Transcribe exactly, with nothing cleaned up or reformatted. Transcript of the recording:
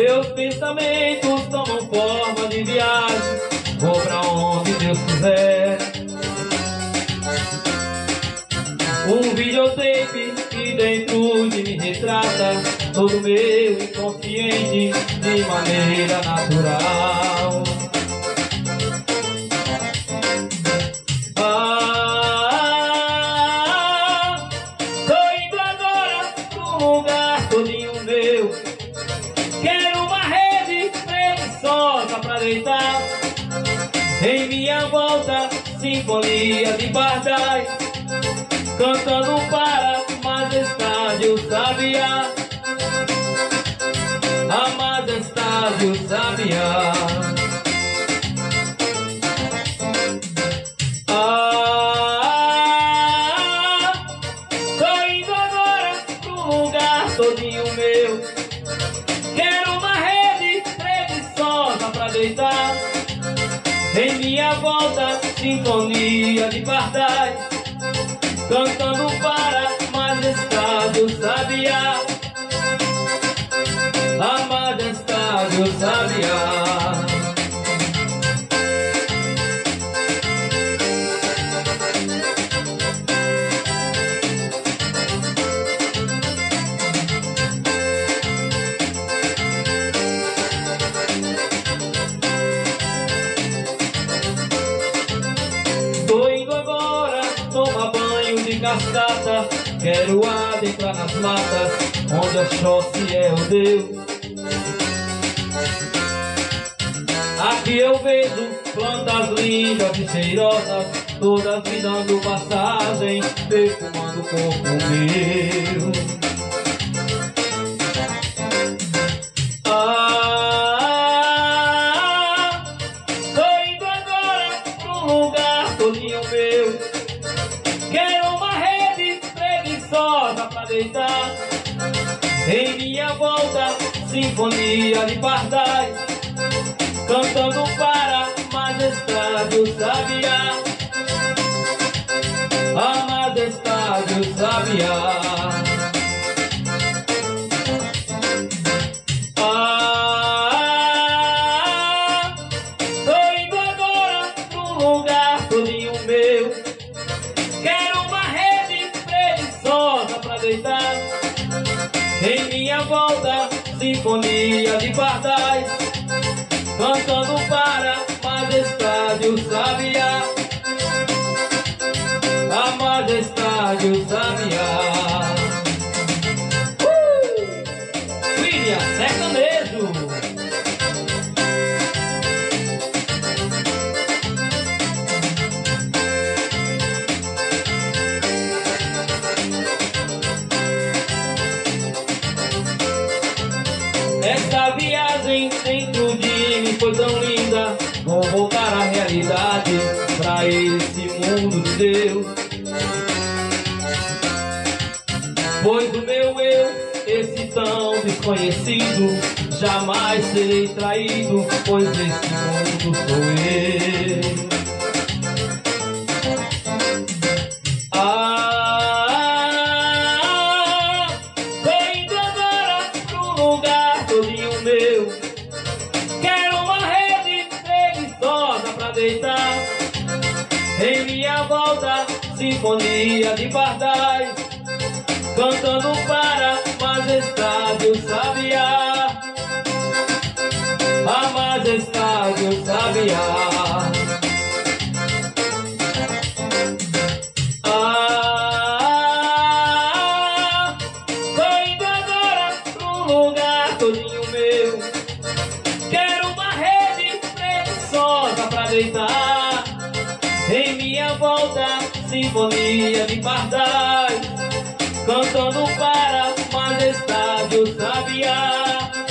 Meus pensamentos tomam forma de viagem, vou pra onde Deus quiser. Um videotape que dentro de mim retrata todo meu inconsciente de maneira natural. Ah, tô indo agora pro lugar todinho meu. Quero uma rede preguiçosa pra deitar. Em minha volta, sinfonia de pardais, cantando para majestade o sabiá, a majestade o sabiá. Ah, tô indo agora pro lugar todinho meu. Quero uma rede preguiçosa pra deitar. Em minha volta, sinfonia de pardais, cantando para majestade o sabiá, a majestade o sabiá. Tô indo agora tomar banho de cascata, quero adentrar nas matas, onde Oxóssi é o Deus. Aqui eu vejo plantas lindas e cheirosas, todas me dando passagem, perfumando o corpo meu. Ah, tô indo agora pro lugar todinho meu. Quero uma rede preguiçosa pra deitar. Em minha volta, sinfonia de pardais, cantando para majestade o sabiá, a majestade o sabiá. Ah, tô indo agora pro lugar todinho meu. Quero uma rede preguiçosa pra deitar. Em minha volta, sinfonia de pardais, cantando para majestade o sabiá, a majestade o sabiá. Uh! William Sertanejo. Essa viagem dentro de mim foi tão linda, vou voltar à realidade, pra esse mundo de Deus. Pois o meu eu, esse tão desconhecido, jamais serei traído, pois esse mundo sou eu. Quero uma rede preguiçosa pra deitar. Em minha volta, sinfonia de pardais, cantando para majestade o sabiá, a majestade o sabiá. Ah, tô indo agora pro lugar todinho meu. Quero uma rede preguiçosa pra deitar. Em minha volta, sinfonia de pardais, cantando para majestade o sabiá,